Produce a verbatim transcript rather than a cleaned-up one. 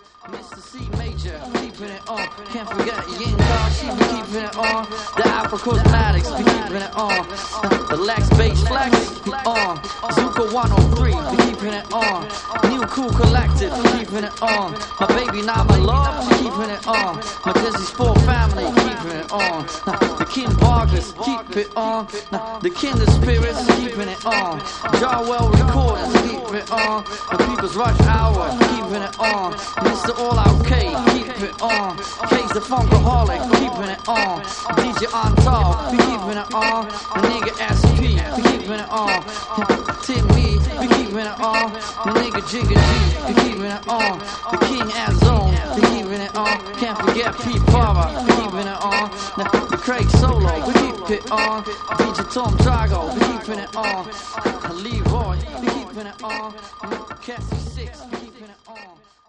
Mister C Major, keeping it on. Can't forget Yin Gar, she be keeping it on. The Afro Cosmetics, be keeping it on. The Lex Bass Flex, be on. Zuka one oh three, be keeping it on. New Cool Collective, be keeping it on. My baby, now my love, she keeping it on. My Dizzy Sport family, keeping it on. The King Vargas, keep it on. The Kinder Spirits, keeping it on. Jarwell Recordings, keep it on. The People's Rush Hour, keeping it on. Mister All Out K, keep it on. K's the Funkaholic, keeping it on. D J Antal, be keeping it on. The nigga S P, be keeping it on. Timmy, be keeping it on. The nigga Jigga G, be keeping it on. The King Azone, be keeping it on. Can't forget Pete Barber, be keeping it on. The Craig Solo, we keep it on. D J Tom Trago, be keeping it on. Leroy, be keeping it on. Cassie Six, be keeping it on.